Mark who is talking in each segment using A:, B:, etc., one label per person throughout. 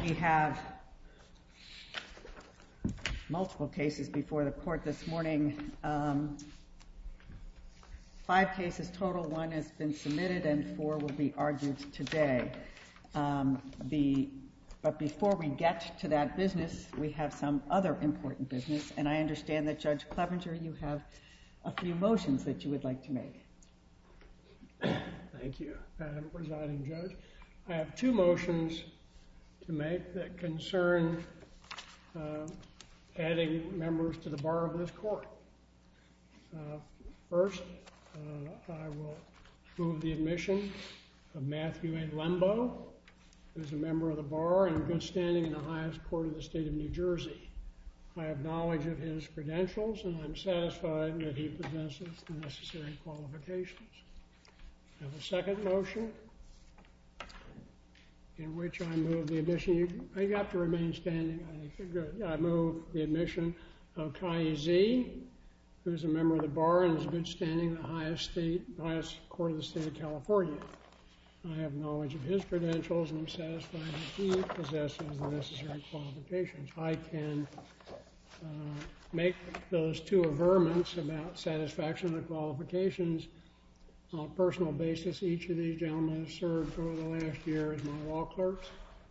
A: We have multiple cases before the court this morning. 5 cases total. 1 has been submitted and 4 will be argued today. But before we get to that business, we have some other important business, and I understand that Judge Clevenger, you have a few motions that you would like to make.
B: Thank you, Madam Presiding Judge. I have 2 motions to make that concern adding members to the bar of this court. First, I will move the admission of Matthew A. Lembo, who is a member of the bar and in good standing in the highest court of the state of New Jersey. I have knowledge of his credentials, and I'm satisfied that he possesses the necessary qualifications. I have a second motion in which I move the admission. You have to remain standing. I think you're good. I move the admission of Kai Z, who is a member of the bar and is in good standing in the highest court of the state of California. I have knowledge of his credentials and I'm satisfied that he possesses the necessary qualifications. I can make those 2 averments about satisfaction of the qualifications on a personal basis. Each of these gentlemen has served over the last year as my law clerks.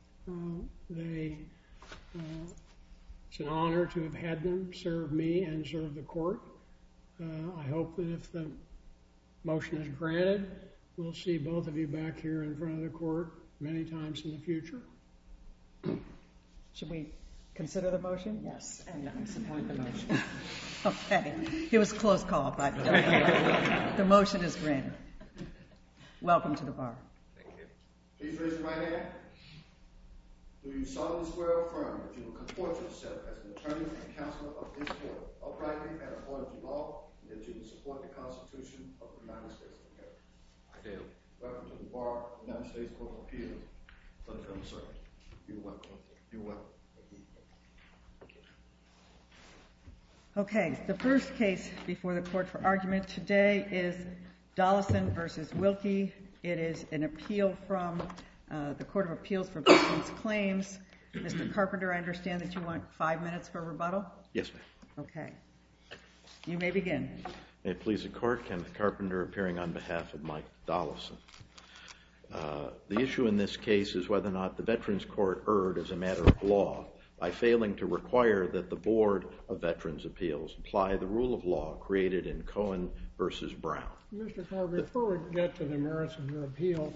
B: It's an honor to have had them serve me and serve the court. I hope that if the motion is granted, we'll see both of you back here in front of the court many times in the future.
A: Should we consider the motion?
C: Yes, and I support the motion.
A: Okay. It was a close call, but the motion is granted. Welcome to the bar.
D: Thank you. Please raise your right hand. Do you solemnly swear or affirm that you will comport yourself as an attorney and counselor of this court, uprightly and according to law, and that you will support the Constitution of the United States of America? I do. Welcome to the bar of the United States Court of Appeals for the Federal Circuit. You're welcome. You're welcome.
A: Okay, the first case before the court for argument today is Dollison v. Wilkie. It is an appeal from the Court of Appeals for Veterans Claims. Mr. Carpenter, I understand that you want 5 minutes for rebuttal?
E: Yes, ma'am.
A: Okay. You may begin.
E: May it please the court, Kenneth Carpenter appearing on behalf of Mike Dollison. The issue in this case is whether or not the Veterans Court erred as a matter of law by failing to require that the Board of Veterans Appeals apply the rule of law created in Cohen v. Brown.
B: Mr. Carpenter, before we get to the merits of your appeal,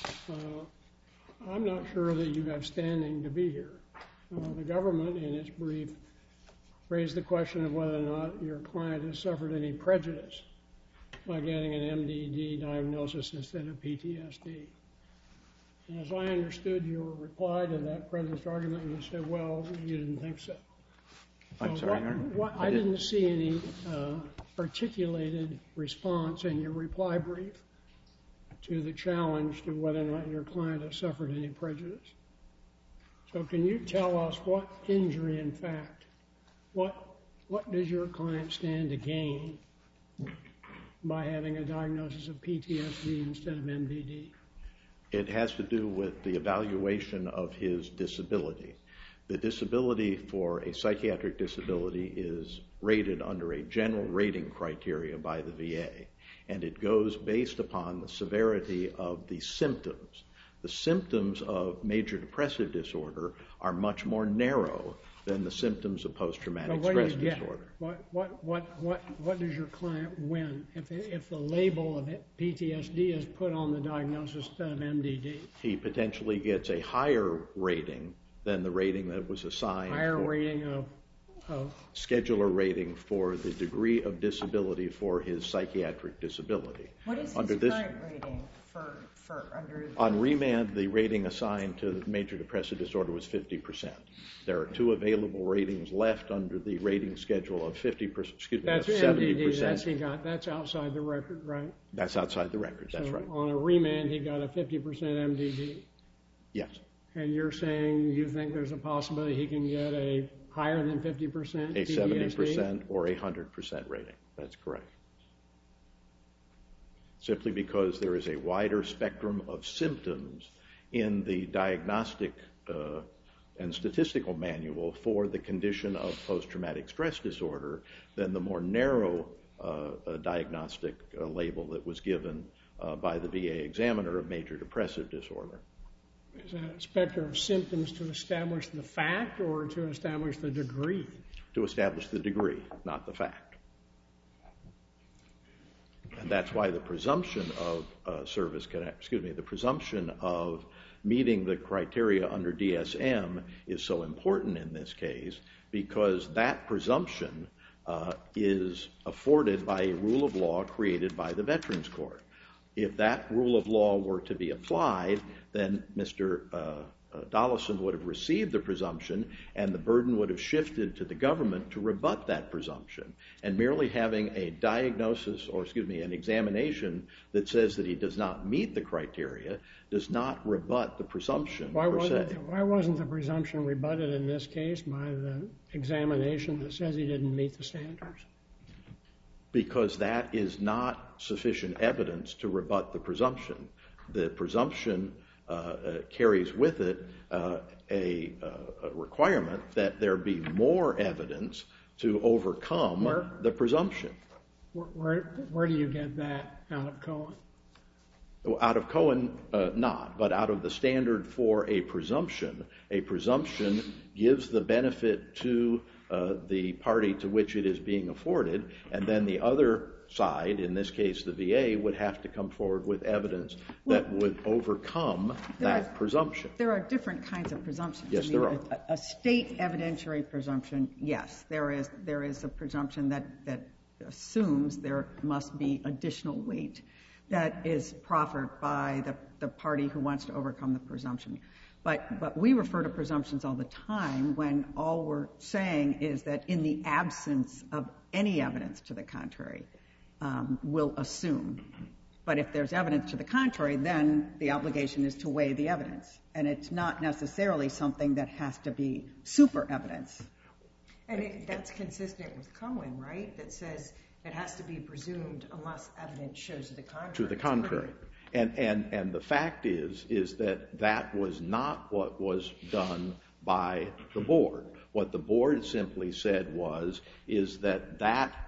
B: I'm not sure that you have standing to be here. The government, in its brief, raised the question of whether or not your client has suffered any prejudice by getting an MDD diagnosis instead of PTSD. And as I understood your reply to that prejudice argument, you said, well, you didn't think so.
E: I'm sorry, Your Honor?
B: I didn't see any articulated response in your reply brief to the challenge to whether or not your client has suffered any prejudice. So can you tell us what injury, in fact, what does your client stand to gain by having a diagnosis of PTSD instead of MDD?
E: It has to do with the evaluation of his disability. The disability for a psychiatric disability is rated under a general rating criteria by the VA, and it goes based upon the severity of the symptoms. The symptoms of major depressive disorder are much more narrow than the symptoms of post-traumatic stress disorder.
B: What does your client win if the label of PTSD is put on the diagnosis instead of MDD?
E: He potentially gets a higher rating than the rating that was assigned.
B: Higher rating of?
E: Scheduler rating for the degree of disability for his psychiatric disability.
C: What is his current rating for under?
E: On remand, the rating assigned to major depressive disorder was 50%. There are 2 available ratings left under the rating schedule of 50%. Excuse me,
B: that's
E: 70%.
B: MDD. That's outside the record, right?
E: That's outside the record. That's
B: so
E: right.
B: On a remand, he got a 50% MDD.
E: Yes.
B: And you're saying you think there's a possibility he can get a higher than 50%
E: A
B: PTSD?
E: 70% or a 100% rating. That's correct. Simply because there is a wider spectrum of symptoms in the diagnostic and statistical manual for the condition of post-traumatic stress disorder than the more narrow diagnostic label that was given by the VA examiner of major depressive disorder.
B: Is that a spectrum of symptoms to establish the fact or to establish the degree?
E: To establish the degree, not the fact. And that's why the presumption of the presumption of meeting the criteria under DSM is so important in this case, because that presumption is afforded by a rule of law created by the Veterans Court. If that rule of law were to be applied, then Mr. Dollison would have received the presumption, and the burden would have shifted to the government to rebut that presumption. And merely having a diagnosis, an examination that says that he does not meet the criteria does not rebut the presumption per se.
B: Why wasn't the presumption rebutted in this case by the examination that says he didn't meet the standards?
E: Because that is not sufficient evidence to rebut the presumption. The presumption carries with it a requirement that there be more evidence to overcome the presumption.
B: Where do you get that out of Cohen?
E: Out of Cohen, not, but out of the standard for a presumption. A presumption gives the benefit to the party to which it is being afforded, and then the other side, in this case the VA, would have to come forward with evidence that would overcome that presumption.
A: There are different kinds of presumptions.
E: Yes, there are.
A: A state evidentiary presumption, yes, there is a presumption that assumes there must be additional weight that is proffered by the party who wants to overcome the presumption. But we refer to presumptions all the time when all we're saying is that in the absence of any evidence to the contrary, we'll assume. But if there's evidence to the contrary, then the obligation is to weigh the evidence. And it's not necessarily something that has to be super evidence.
C: And that's consistent with Cohen, right? That says it has to be presumed unless evidence shows the contrary.
E: To the contrary. And the fact is that that was not what was done by the board. What the board simply said is that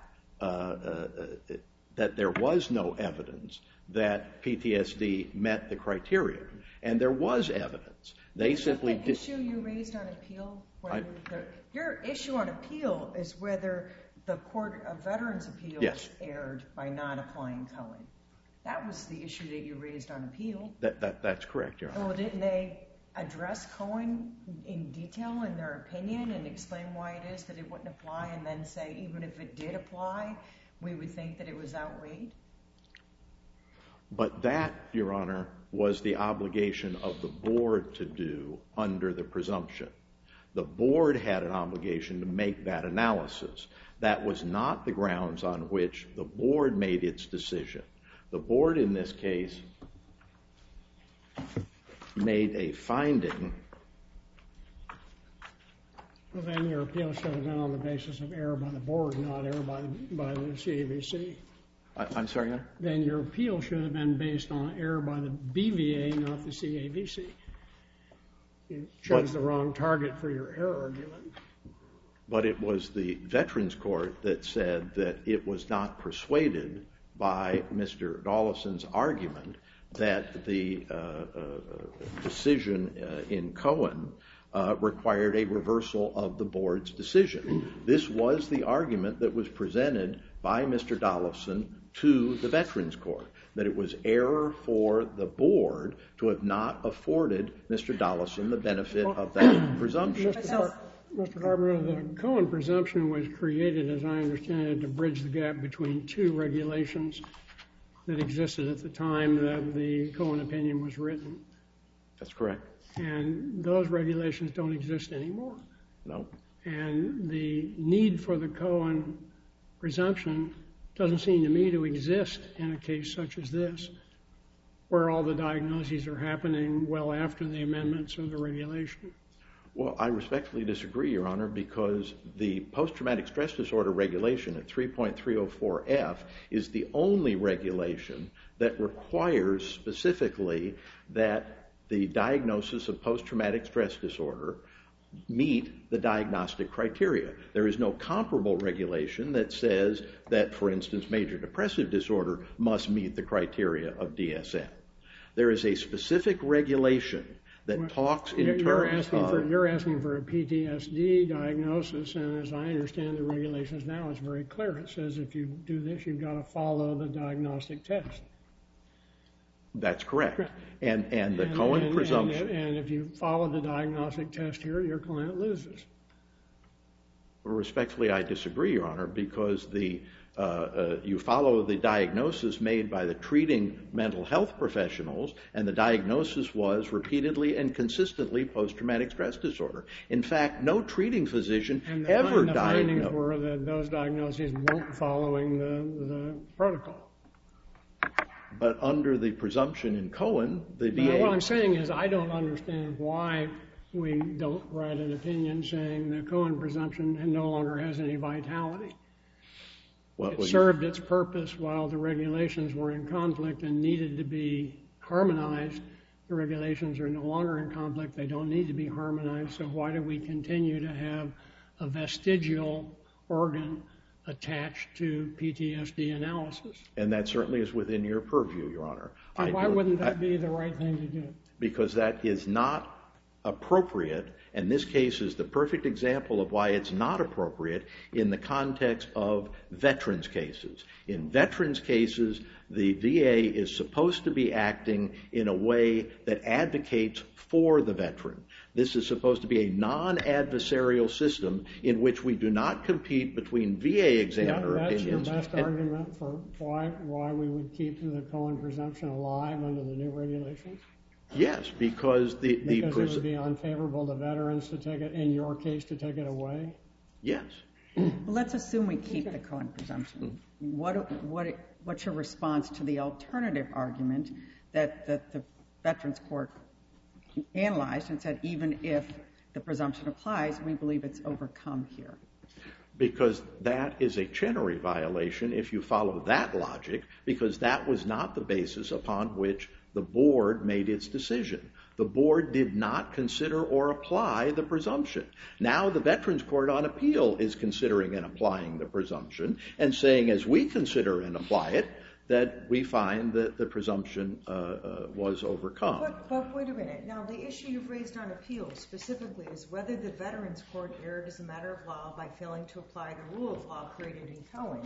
E: there was no evidence that PTSD met the criteria. And there was evidence. They simply did.
C: The issue you raised on appeal, your issue on appeal is whether the Court of Veterans Appeals erred by not applying Cohen. That was the issue that you raised on appeal.
E: That's correct, Your Honor.
C: Well, didn't they address Cohen in detail in their opinion and explain why it is that it wouldn't apply, and then say even if it did apply, we would think that it was outweighed?
E: But that, Your Honor, was the obligation of the board to do under the presumption. The board had an obligation to make that analysis. That was not the grounds on which the board made its decision. The board, in this case, made a finding.
B: Well, then your appeal should have been on the basis of error by the board, not error by the CAVC.
E: I'm sorry, Your Honor?
B: Then your appeal should have been based on error by the BVA, not the CAVC. You chose the wrong target for your error argument.
E: But it was the Veterans Court that said that it was not persuaded by Mr. Dollison's argument that the decision in Cohen required a reversal of the board's decision. This was the argument that was presented by Mr. Dollison to the Veterans Court, that it was error for the board to have not afforded Mr. Dollison the benefit of that presumption.
B: Mr. Carpenter, the Cohen presumption was created, as I understand it, to bridge the gap between two regulations that existed at the time that the Cohen opinion was written.
E: That's correct.
B: And those regulations don't exist anymore.
E: No.
B: And the need for the Cohen presumption doesn't seem to me to exist in a case such as this, where all the diagnoses are happening well after the amendments of the regulation.
E: Well, I respectfully disagree, Your Honor, because the post-traumatic stress disorder regulation at 3.304F is the only regulation that requires specifically that the diagnosis of post-traumatic stress disorder meet the diagnostic criteria. There is no comparable regulation that says that, for instance, major depressive disorder must meet the criteria of DSM. There is a specific regulation that talks in terms of...
B: You're asking for a PTSD diagnosis, and as I understand the regulations now, it's very clear. It says if you do this, you've got to follow the diagnostic test.
E: That's correct. And the Cohen presumption...
B: And if you follow the diagnostic test here, your client loses.
E: Respectfully, I disagree, Your Honor, because you follow the diagnosis made by the treating mental health professionals, and the diagnosis was repeatedly and consistently post-traumatic stress disorder. In fact, no treating physician ever diagnosed...
B: And the findings were that those diagnoses weren't following the protocol.
E: But under the presumption in Cohen, the VA...
B: What I'm saying is I don't understand why we don't write an opinion saying the Cohen presumption no longer has any vitality. It served its purpose while the regulations were in conflict and needed to be harmonized. The regulations are no longer in conflict. They don't need to be harmonized. So why do we continue to have a vestigial organ attached to PTSD analysis?
E: And that certainly is within your purview, Your Honor.
B: And why wouldn't that be the right thing to do?
E: Because that is not appropriate, and this case is the perfect example of why it's not appropriate in the context of veterans cases. In veterans cases, the VA is supposed to be acting in a way that advocates for the veteran. This is supposed to be a non-adversarial system in which we do not compete between VA examiner opinions.
B: That's your best argument for why we would keep the Cohen presumption alive under the new regulations?
E: Yes, because
B: Because it would be unfavorable to veterans to take it, in your case, to take it away?
E: Yes.
A: Well, let's assume we keep the Cohen presumption. What's your response to the alternative argument that the Veterans Court analyzed and said even if the presumption applies, we believe it's overcome here?
E: Because that is a Chenery violation if you follow that logic, because that was not the basis upon which the board made its decision. The board did not consider or apply the presumption. Now the Veterans Court on Appeal is considering and applying the presumption and saying as we consider and apply it, that we find that the presumption was overcome.
C: But wait a minute. Now the issue you've raised on appeal specifically is whether the Veterans Court erred as a matter of law by failing to apply the rule of law created in Cohen.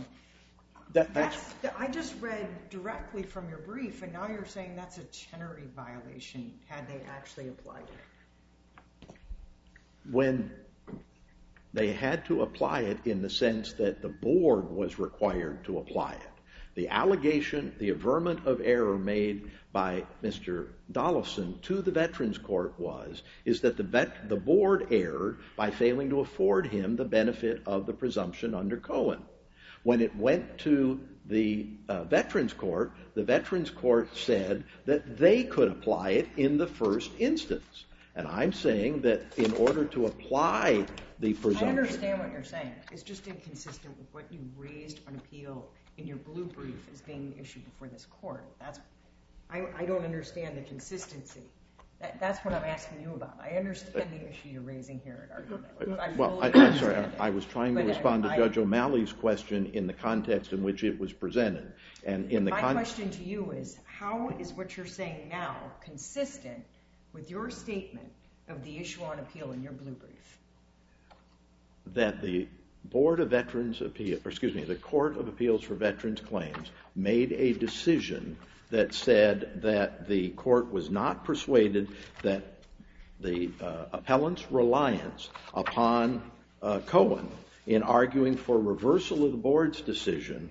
C: I just read directly from your brief, and now you're saying that's a Chenery violation had they actually applied it.
E: When they had to apply it in the sense that the board was required to apply it. The allegation, the averment of error made by Mr. Dollison to the Veterans Court is that the board erred by failing to afford him the benefit of the presumption under Cohen. When it went to the Veterans Court said that they could apply it in the first instance. And I'm saying that in order to apply the presumption... I
C: understand what you're saying. It's just inconsistent with what you raised on appeal in your blue brief as being the issue before this court. I don't understand the consistency. That's what I'm asking you about. I understand the issue you're raising here at argument.
E: Well, I'm sorry. I was trying to respond to Judge O'Malley's question in the context in which it was presented. My
C: question to you is, how is what you're saying now consistent with your statement of the issue on appeal in your blue brief?
E: That the Board of Veterans Appeals, the Court of Appeals for Veterans Claims made a decision that said that the court was not persuaded that the appellant's reliance upon Cohen in arguing for reversal of the board's decision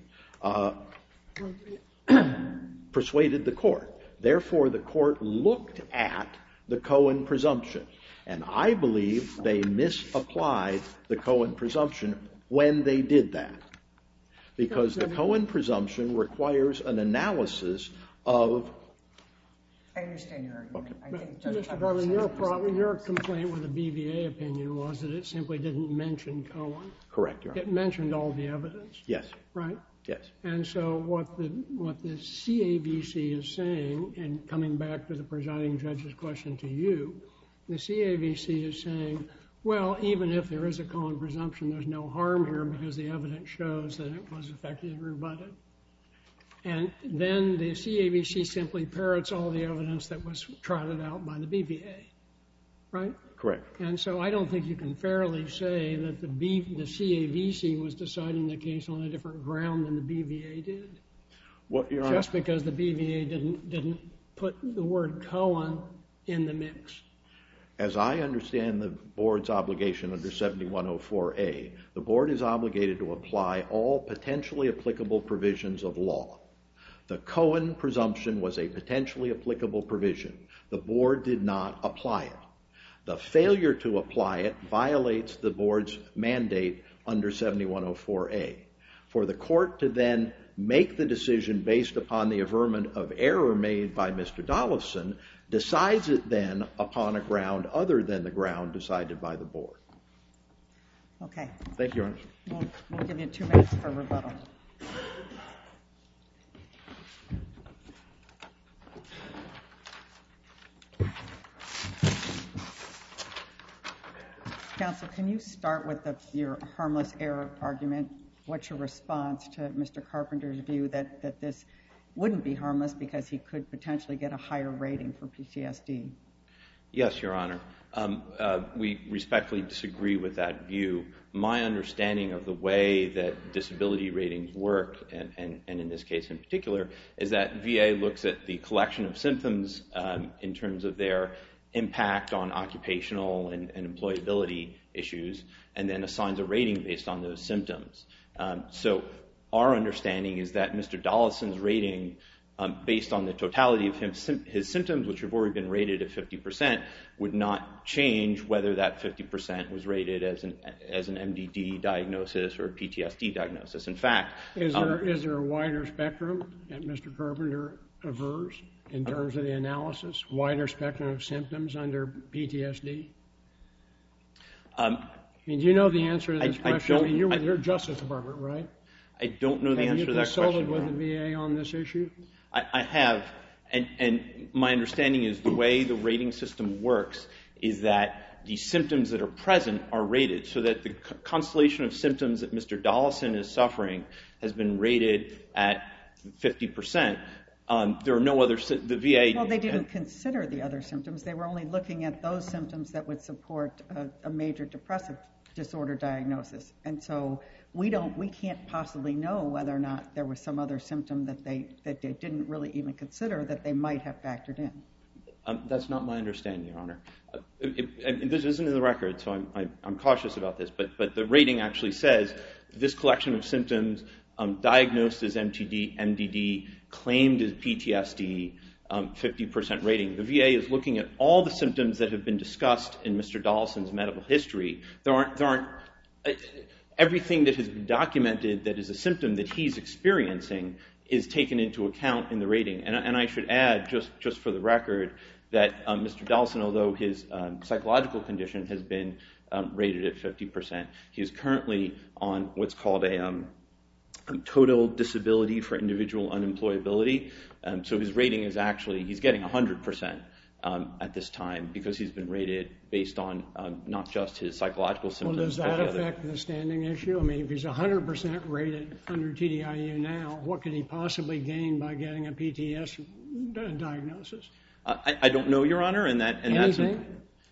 E: persuaded the court. Therefore, the court looked at the Cohen presumption. And I believe they misapplied the Cohen presumption when they did that. Because the Cohen presumption requires an analysis of...
C: I understand your argument.
B: Okay. Mr. Garvin, your complaint with the BVA opinion was that it simply didn't mention Cohen.
E: Correct, Your Honor.
B: It mentioned all the evidence.
E: Yes.
B: Right?
E: Yes.
B: And so what the CAVC is saying, and coming back to the presiding judge's question to you, the CAVC is saying Well, even if there is a Cohen presumption, there's no harm here because the evidence shows that it was effectively rebutted. And then the CAVC simply parrots all the evidence that was trotted out by the BVA, right?
E: Correct.
B: And so I don't think you can fairly say that the CAVC was deciding the case on a different ground than the BVA did.
E: What, Your Honor?
B: Just because the BVA didn't put the word Cohen in the mix.
E: As I understand the board's obligation under 7104A, the board is obligated to apply all potentially applicable provisions of law. The Cohen presumption was a potentially applicable provision. The board did not apply it. The failure to apply it violates the board's mandate under 7104A. For the court to then make the decision based upon the averment of error made by Mr. Dollefson decides it then upon a ground other than the ground decided by the board.
A: Okay.
E: Thank you, Your Honor.
A: We'll give you 2 minutes for rebuttal. Counsel, can you start with your harmless error argument? What's your response to Mr. Carpenter's view that this wouldn't be harmless because he could potentially get a higher rating for PTSD?
F: Yes, Your Honor. We respectfully disagree with that view. My understanding of the way that disability ratings work, and in this case in particular, is that VA looks at the collection of symptoms in terms of their impact on occupational and employability issues, and then assigns a rating based on those symptoms. So our understanding is that Mr. Dollefson's rating, based on the totality of his symptoms, which have already been rated at 50%, would not change whether that 50% was rated as an MDD diagnosis or a PTSD diagnosis. In fact... Is
B: there a wider spectrum that Mr. Carpenter avers in terms of the analysis? Wider spectrum of symptoms under PTSD? Do you know the answer to this question? You're with your Justice Department, right?
F: I don't know the answer to that question.
B: Have you consulted with the VA on this issue?
F: I have, and my understanding is the way the rating system works is that the symptoms that are present are rated, so that the constellation of symptoms that Mr. Dollefson is suffering has been rated at 50%. There are no other... The VA...
A: Well, they didn't consider the other symptoms. They were only looking at those symptoms that would support a major depressive disorder diagnosis. And so we can't possibly know whether or not there was some other symptom that they didn't really even consider that they might have factored in.
F: That's not my understanding, Your Honor. This isn't in the record, so I'm cautious about this, but the rating actually says this collection of symptoms diagnosed as MDD, claimed as PTSD, 50% rating. The VA is looking at all the symptoms that have been discussed in Mr. Dollefson's medical history. There aren't everything that has been documented that is a symptom that he's experiencing is taken into account in the rating. And I should add, just for the record, that Mr. Dollefson, although his psychological condition has been rated at 50%, he is currently on what's called a total disability for individual unemployability. So his rating is actually, he's getting 100% at this time because he's been rated based on not just his psychological symptoms.
B: Well, does that affect the standing issue? I mean, if he's 100% rated under TDIU now, what could he possibly gain by getting a PTS diagnosis?
F: I don't know, Your Honor, and
B: anything?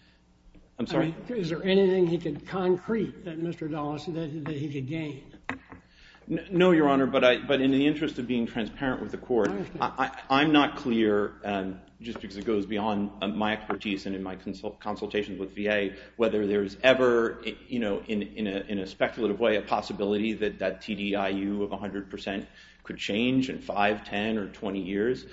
F: I'm sorry?
B: I mean, is there anything he could concrete that Mr. Dollefson that he could gain?
F: No, Your Honor, but in the interest of being transparent with the court, I'm not clear, just because it goes beyond my expertise and in my consultations with VA, whether there's ever, in a speculative way, a possibility that TDIU of 100% could change in 5, 10, or 20 years.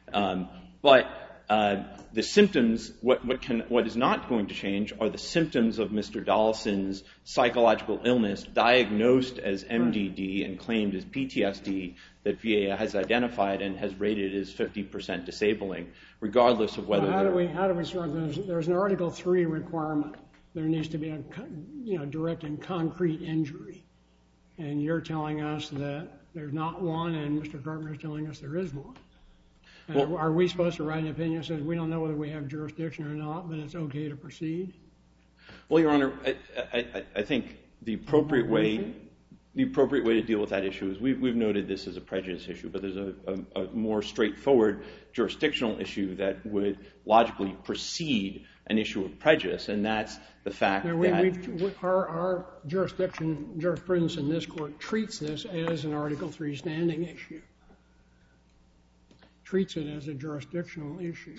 F: But the symptoms, what is not going to change are the symptoms of Mr. Dollefson's psychological illness diagnosed as MDD and claimed as PTSD that VA has identified and has rated as 50% disabling, regardless of whether...
B: Well, how do we sort of... There's an Article 3 requirement. There needs to be a direct and concrete injury. And you're telling us that there's not one, and Mr. Carpenter's telling us there is one. Well, are we supposed to write an opinion that says we don't know whether we have jurisdiction or not, but it's okay to proceed?
F: Well, Your Honor, I think the appropriate way to deal with that issue is we've noted this as a prejudice issue, but there's a more straightforward jurisdictional issue that would logically precede an issue of prejudice, and that's the fact that
B: our jurisprudence in this court treats this as an Article III standing issue. Treats it as a jurisdictional issue.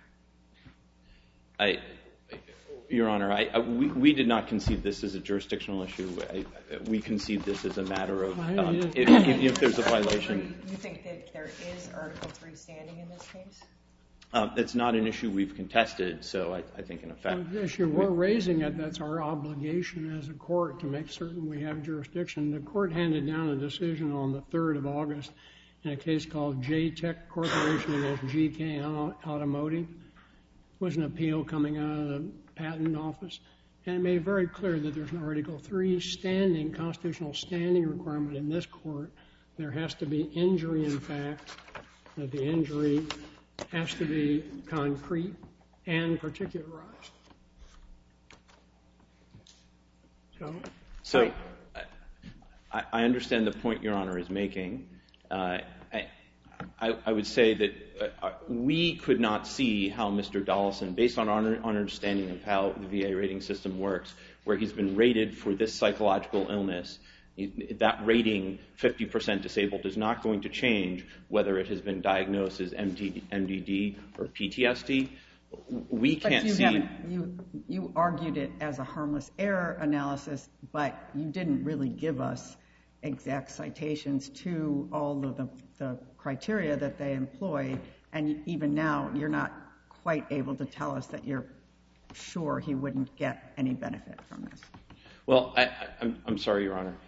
F: Your Honor, we did not conceive this as a jurisdictional issue. We conceive this as a matter of if there's a violation.
C: You think that there is Article III standing in this case?
F: It's not an issue we've contested, so I think in effect.
B: The issue we're raising it, that's our obligation as a court to make certain we have jurisdiction. The court handed down a decision on the 3rd of August in a case called J-Tech Corporation against GK Automotive. It was an appeal coming out of the patent office, and it made very clear that there's an Article III standing, constitutional standing requirement in this court. There has to be injury in fact, that the injury has to be concrete and particularized.
F: So I understand the point Your Honor is making. I would say that we could not see how Mr. Dollison, based on our understanding of how the VA rating system works, where he's been rated for this psychological illness, that rating, 50% disabled, is not going to change whether it has been diagnosed as MDD or PTSD. We can't see.
A: You argued it as a harmless error analysis, but you didn't really give us exact citations to all of the criteria that they employ, and even now you're not quite able to tell us that you're sure he wouldn't get any benefit from this.
F: Well, I'm sorry, Your Honor.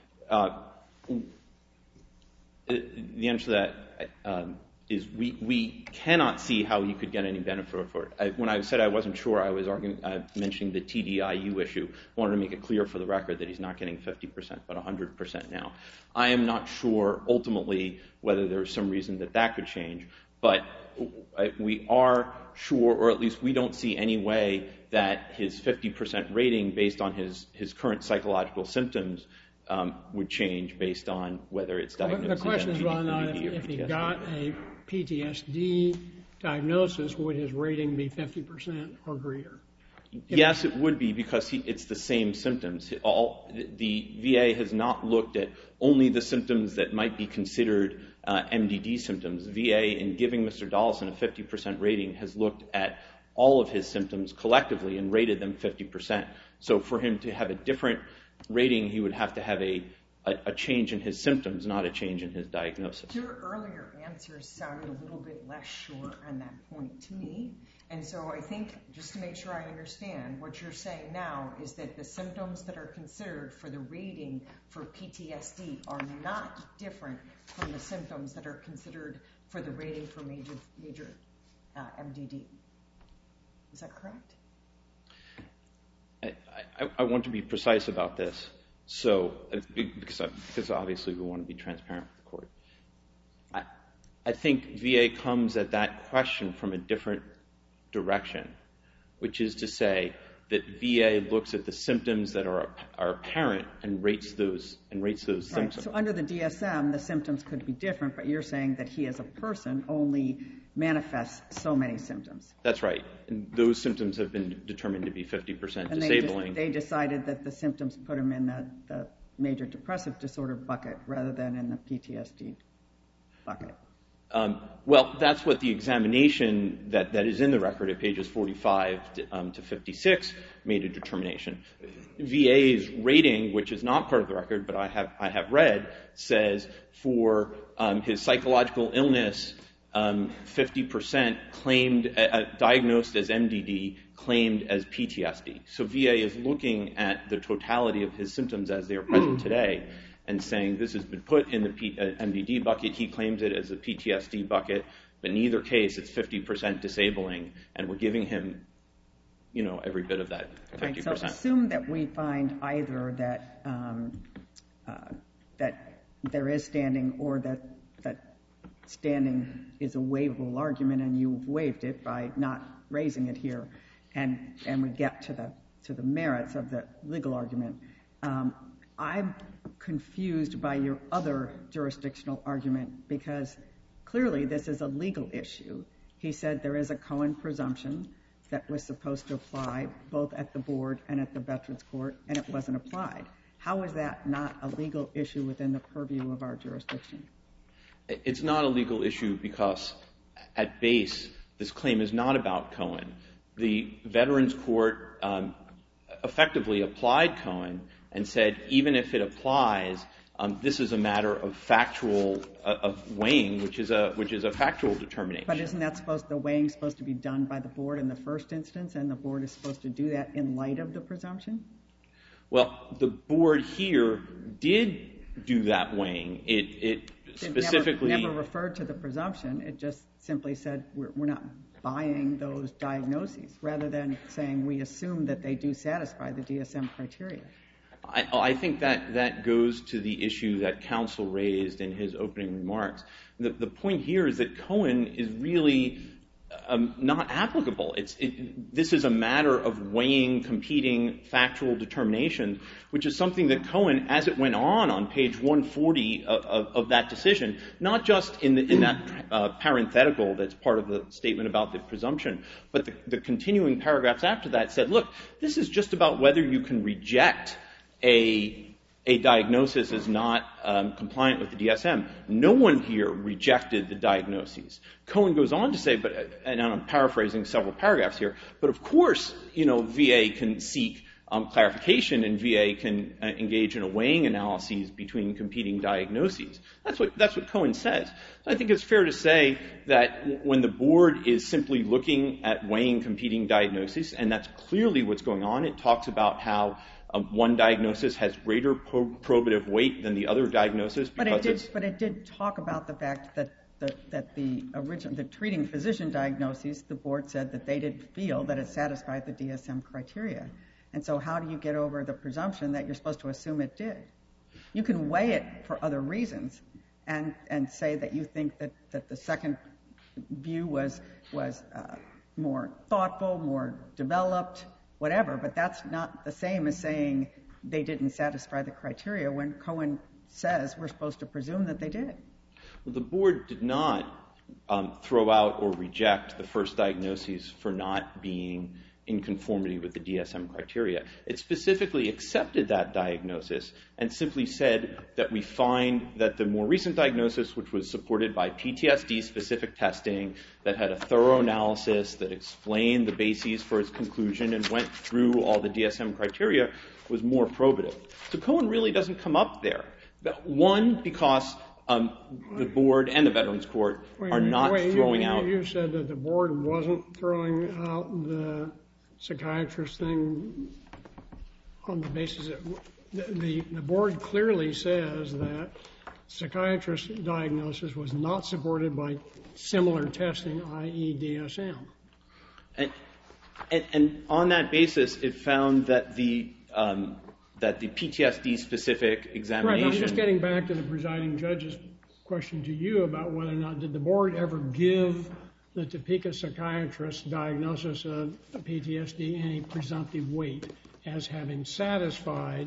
F: The answer to that is we cannot see how he could get any benefit for it. When I said I wasn't sure, I was mentioning the TDIU issue. I wanted to make it clear for the record that he's not getting 50%, but 100% now. I am not sure ultimately whether there's some reason that could change, but we are sure, or at least we don't see any way that his 50% rating based on his current psychological symptoms would change based on whether it's diagnosed as MDD or PTSD.
B: The question is whether or not if he got a PTSD diagnosis, would his rating be 50% or greater?
F: Yes, it would be, because it's the same symptoms. The VA has not looked at only the symptoms that might be considered MDD symptoms. VA, in giving Mr. Dollison a 50% rating, has looked at all of his symptoms collectively and rated them 50%. So for him to have a different rating, he would have to have a change in his symptoms, not a change in his diagnosis.
C: Your earlier answers sounded a little bit less sure on that point to me. And so I think, just to make sure I understand, what you're saying now is that the symptoms that are considered for the rating for PTSD are not different from the symptoms that are considered for the rating for major MDD. Is that correct?
F: I want to be precise about this, because obviously we want to be transparent with the court. I think VA comes at that question from a different direction, which is to say that VA looks at the symptoms that are apparent and rates those symptoms.
A: Right. So under the DSM, the symptoms could be different, but you're saying that he as a person only manifests so many symptoms.
F: That's right. And those symptoms have been determined to be 50% disabling.
A: And they decided that the symptoms put him in the major depressive disorder bucket rather than in the PTSD bucket.
F: Well, that's what the examination that is in the record at pages 45 to 56 made a determination. VA's rating, which is not part of the record, but I have read, says for his psychological illness, 50% claimed diagnosed as MDD, claimed as PTSD. So VA is looking at the totality of his symptoms as they are present today and saying this has been put in the MDD bucket. He claims it as a PTSD bucket, but in either case it's 50% disabling, and we're giving him, every bit of that 50%.
A: Right, so assume that we find either that there is standing or that standing is a waivable argument and you've waived it by not raising it here, and we get to the to the merits of the legal argument. I'm confused by your other jurisdictional argument because clearly this is a legal issue. He said there is a Cohen presumption that was supposed to apply both at the board and at the Veterans Court, and it wasn't applied. How is that not a legal issue within the purview of our jurisdiction?
F: It's not a legal issue because at base, this claim is not about Cohen. The Veterans Court effectively applied Cohen and said even if it applies, this is a matter of factual of weighing, which is a factual determination.
A: But isn't that the weighing supposed to be done by the board in the first instance, and the board is supposed to do that in light of the presumption?
F: Well, the board here did do that weighing. It specifically
A: never referred to the presumption. It just simply said we're not buying those diagnoses, rather than saying we assume that they do satisfy the DSM criteria.
F: I think that goes to the issue that counsel raised in his opening remarks. The point here is that Cohen is really not applicable. This is a matter of weighing competing factual determinations, which is something that Cohen, as it went on page 140 of that decision, not just in that parenthetical that's part of the statement about the presumption, but the continuing paragraphs after that said, look, this is just about whether you can reject a diagnosis as not compliant with the DSM. No one here rejected the diagnoses. Cohen goes on to say, and I'm paraphrasing several paragraphs here, but of course, VA can seek clarification and VA can engage in a weighing analysis between competing diagnoses. That's what Cohen says. I think it's fair to say that when the board is simply looking at weighing competing diagnoses, and that's clearly what's going on, it talks about how one diagnosis has greater probative weight than the other diagnosis. But
A: it did talk about the fact that the treating physician diagnoses, the board said that they didn't feel that it satisfied the DSM criteria. And so how do you get over the presumption that you're supposed to assume it did? You can weigh it for other reasons and say that you think that the second view was more thoughtful, more developed, whatever, but that's not the same as saying they didn't satisfy the criteria when Cohen says we're supposed to presume that they did.
F: Well, the board did not throw out or reject the first diagnoses for not being in conformity with the DSM criteria. It specifically accepted that diagnosis and simply said that we find that the more recent diagnosis, which was supported by PTSD-specific testing, that had a thorough analysis, that explained the bases for its conclusion and went through all the DSM criteria, was more probative. So Cohen really doesn't come up there. One, because the board and the Veterans Court are not throwing out...
B: You said that the board wasn't throwing out the psychiatrist thing on the basis that the board clearly says that psychiatrist diagnosis was not supported by similar testing, i.e. DSM.
F: And on that basis, it found that the PTSD-specific examination...
B: Right, I'm just getting back to the presiding judge's question to you about whether or not did the board ever give the Topeka psychiatrist diagnosis of PTSD any presumptive weight as having satisfied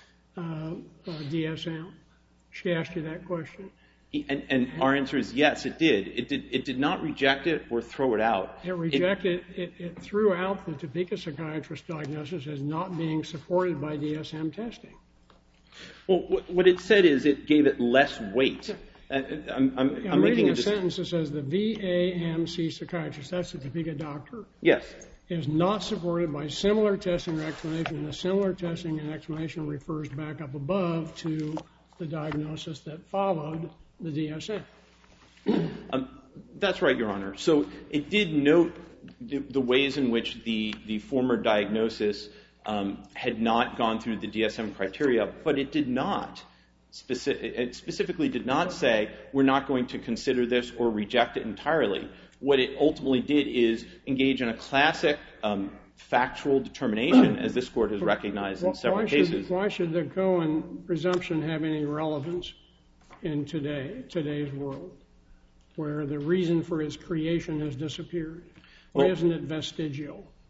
B: DSM? She asked you that question.
F: And our answer is yes, it did. It did not reject it or throw it out.
B: It threw out the Topeka psychiatrist diagnosis as not being supported by DSM testing.
F: Well, what it said is it gave it less weight.
B: I'm reading a sentence that says the VAMC psychiatrist, that's the Topeka doctor,
F: yes,
B: is not supported by similar testing or explanation. The similar testing and explanation refers back up above to the diagnosis that followed the DSM.
F: That's right, Your Honor. So it did note the ways in which the former diagnosis had not gone through the DSM criteria, but it did not. It specifically did not say we're not going to consider this or reject it entirely. What it ultimately did is engage in a classic factual determination, as this Court has recognized in several cases.
B: Why should the Cohen presumption have any relevance in today's world, where the reason for its creation has disappeared? Why isn't it vestigial?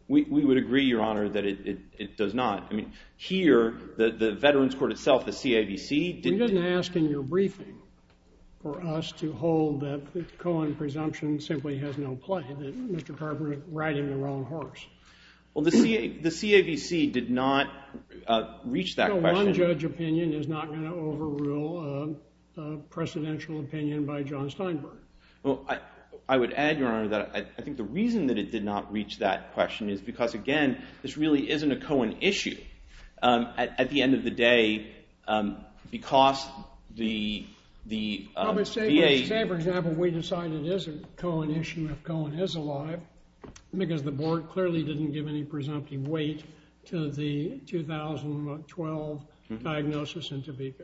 F: We would agree, Your Honor, that it does not. I mean, here, the Veterans Court itself, the CAVC,
B: We didn't ask in your briefing for us to hold that the Cohen presumption simply has no play, that Mr. Carpenter is riding the wrong horse.
F: Well, the CAVC did not reach that question.
B: One judge opinion is not going to overrule a precedential opinion by John Steinberg.
F: Well, I would add, Your Honor, that I think the reason that it did not reach that question is because, again, this really isn't a Cohen issue. At the end of the day, because the VA...
B: Say, for example, we decide it is a Cohen issue if Cohen is alive, because the board clearly didn't give any presumptive weight to the 2012 diagnosis in Topeka.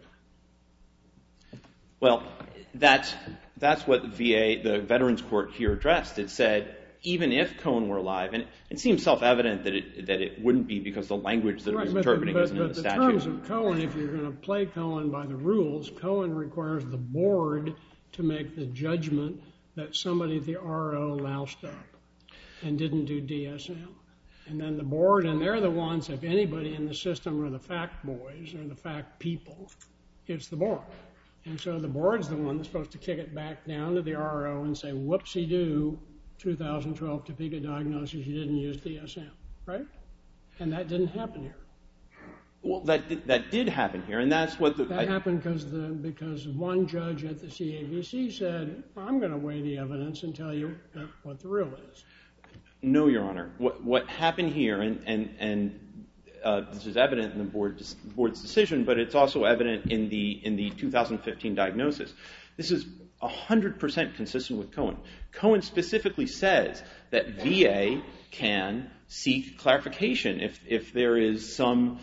F: Well, that's what the Veterans Court here addressed. It said, even if Cohen were alive, and it seems self-evident that it wouldn't be because the language that it was interpreting isn't in the statute.
B: But the terms of Cohen, if you're going to play Cohen by the rules, Cohen requires the board to make the judgment that somebody at the RO loused up and didn't do DSM. And then the board, and they're the ones, if anybody in the system are the fact boys or the fact people, it's the board. And so the board's the one that's supposed to kick it back down to the RO and say, whoopsie-doo, 2012 Topeka diagnosis, you didn't use DSM, right? And that didn't happen here.
F: Well, that did happen here, and that's what the...
B: That happened because one judge at the CAVC said, I'm going to weigh the evidence and tell you what the real is.
F: No, Your Honor. What happened here, and this is evident in the board's decision, but it's also evident in the 2015 diagnosis. This is 100% consistent with Cohen. Cohen specifically says that VA can seek clarification if there is some...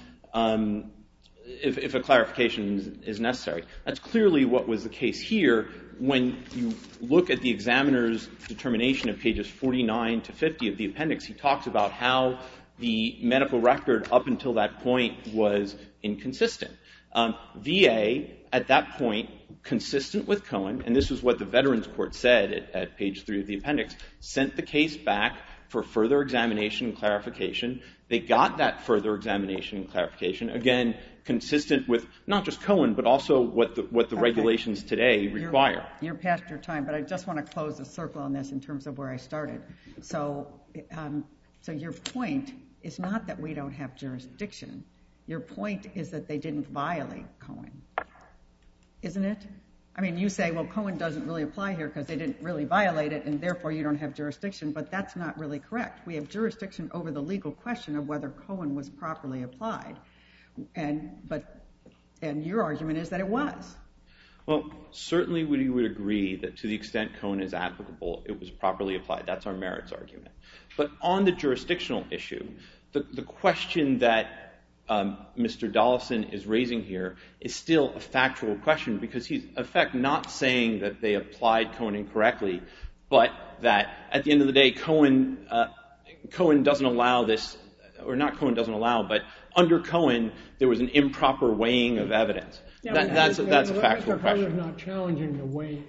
F: if a clarification is necessary. That's clearly what was the case here when you look at the examiner's determination of pages 49 to 50 of the appendix. He talks about how the medical record up until that point was inconsistent. VA, at that point, consistent with Cohen, and this is what the Veterans Court said at page 3 of the appendix, sent the case back for further examination and clarification. They got that further examination and clarification, again, consistent with not just Cohen, but also what the regulations today require.
A: You're past your time, but I just want to close the circle on this in terms of where I started. So your point is not that we don't have jurisdiction. Your point is that they didn't violate Cohen, isn't it? I mean, you say, well, Cohen doesn't really apply here because they didn't really violate it, and therefore you don't have jurisdiction, but that's not really correct. We have jurisdiction over the legal question of whether Cohen was properly applied, and your argument is that it was.
F: Well, certainly we would agree that to the extent Cohen is applicable, it was properly applied. That's our merits argument. But on the jurisdictional issue, the question that Mr. Dollison is raising here is still a factual question because he's, in effect, not saying that they applied Cohen incorrectly, but that at the end of the day, Cohen doesn't allow this, or not Cohen doesn't allow, but under Cohen, there was an improper weighing of evidence. That's a factual question.
B: Mr. Carter's not challenging the weighing.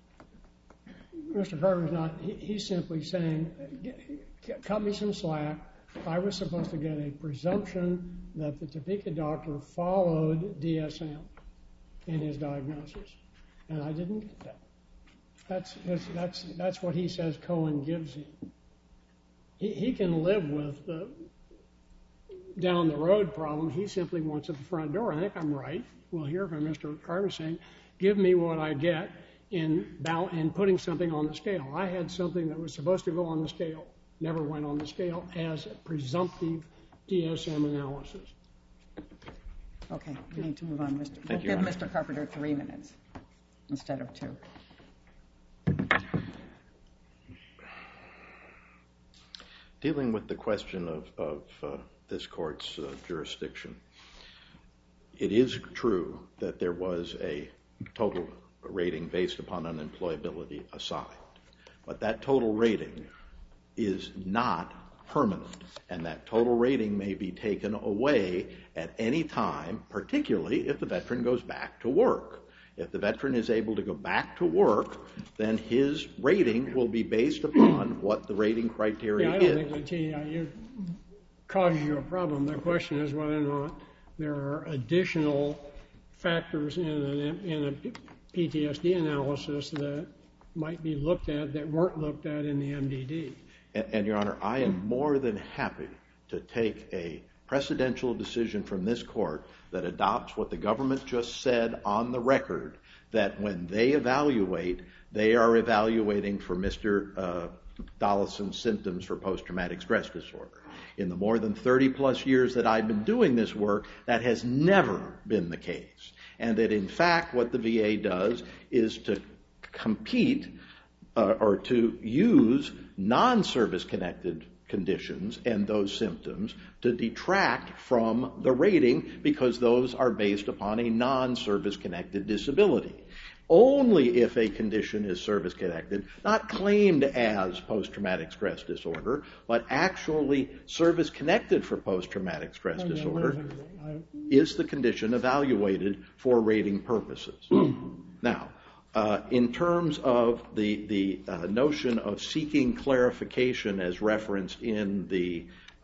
B: Mr. Carter's not, he's simply saying, cut me some slack. I was supposed to get a presumption that the Topeka doctor followed DSM in his diagnosis, and I didn't get that. That's what he says Cohen gives him. He can live with the down the road problem. He simply wants at the front door. I think I'm right. We'll hear from Mr. Carter saying, give me what I get in putting something on the scale. I had something that was supposed to go on the scale, never went on the scale as a presumptive DSM analysis.
A: Okay, we need to move on.
F: We'll
A: give Mr. Carpenter 3 minutes instead of 2.
E: Dealing with the question of this court's jurisdiction, it is true that there was a total rating based upon unemployability assigned, but that total rating is not permanent, and that total rating may be taken away at any time, particularly if the veteran goes back to work. If the veteran is able to go back to work, then his rating will be based upon what the rating criteria is.
B: I don't think that causes you a problem. The question is whether or not there are additional factors in a PTSD analysis that might be looked at that weren't looked at in the MDD.
E: And Your Honor, I am more than happy to take a precedential decision from this court that adopts what the government just said on the record, that when they evaluate, they are evaluating for Mr. Dollison's symptoms for post-traumatic stress disorder. In the more than 30-plus years that I've been doing this work, that has never been the case. And that, in fact, what the VA does is to compete or to use non-service-connected conditions and those symptoms to detract from the rating because those are based upon a non-service-connected disability. Only if a condition is service-connected, not claimed as post-traumatic stress disorder, but actually service-connected for post-traumatic stress disorder, is the condition evaluated for rating purposes. Now, in terms of the notion of seeking clarification as referenced in the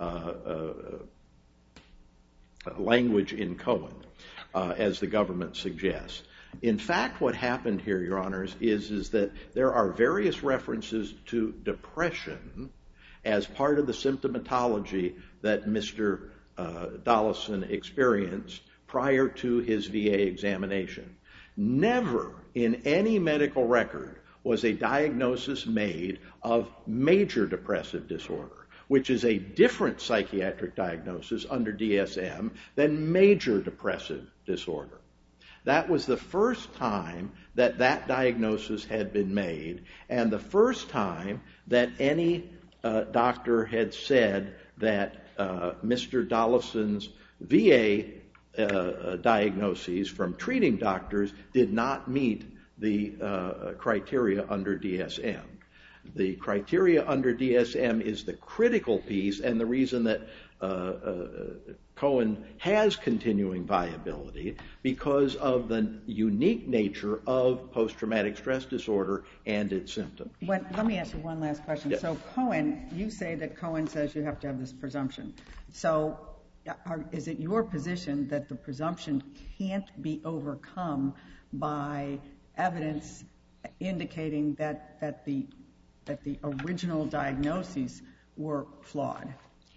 E: language in Cohen, as the government suggests, in fact, what happened here, Your Honors, is that there are various references to depression as part of the symptomatology that Mr. Dollison experienced prior to his VA examination. Never in any medical record was a diagnosis made of major depressive disorder, which is a different psychiatric diagnosis under DSM than major depressive disorder. That was the first time that that diagnosis had been made, and the first time that any doctor had said that Mr. Dollison's VA diagnoses from treating doctors did not meet the criteria under DSM. The criteria under DSM is the critical piece, and the reason that Cohen has continuing viability because of the unique nature of post-traumatic stress disorder and its symptoms.
A: Let me ask you one last question.
E: Yes.
A: So Cohen, you say that Cohen says you have to have this presumption. So is it your position that the presumption can't be overcome by evidence indicating that the original diagnoses were flawed?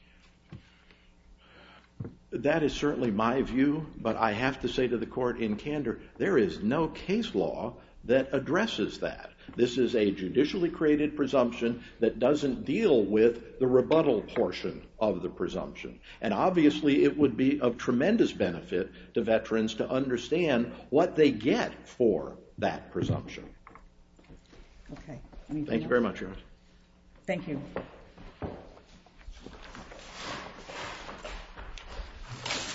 E: That is certainly my view, but I have to say to the court in candor, there is no case law that addresses that. This is a judicially created presumption that doesn't deal with the rebuttal portion of the presumption. And obviously it would be of tremendous benefit to veterans to understand what they get for that presumption.
A: Okay.
E: Thank you very much, Your Honor.
A: Thank you.